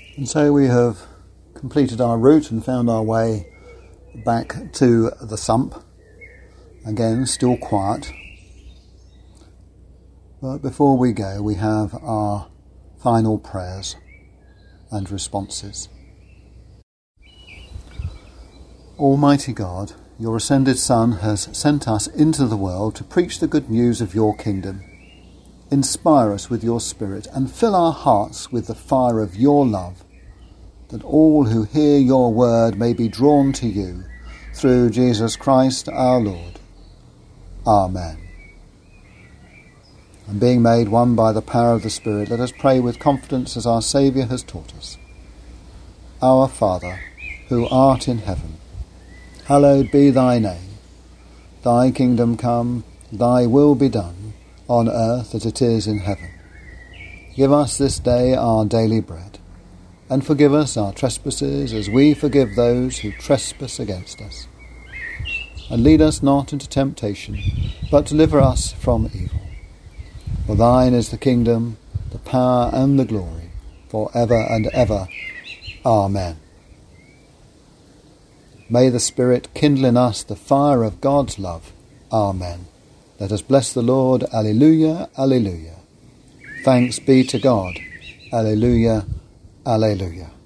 And so we have completed our route and found our way back to the sump. Again, still quiet. But before we go, we have our final prayers and responses. Almighty God, your ascended Son has sent us into the world to preach the good news of your kingdom. Inspire us with your Spirit and fill our hearts with the fire of your love, that all who hear your word may be drawn to you, through Jesus Christ our Lord. Amen. And being made one by the power of the Spirit, let us pray with confidence as our Saviour has taught us. Our Father, who art in heaven, hallowed be thy name. Thy kingdom come, thy will be done, on earth as it is in heaven. Give us this day our daily bread, and forgive us our trespasses as we forgive those who trespass against us. And lead us not into temptation, but deliver us from evil. For thine is the kingdom, the power and the glory, for ever and ever. Amen. May the Spirit kindle in us the fire of God's love. Amen. Let us bless the Lord. Alleluia, alleluia. Thanks be to God. Alleluia, alleluia.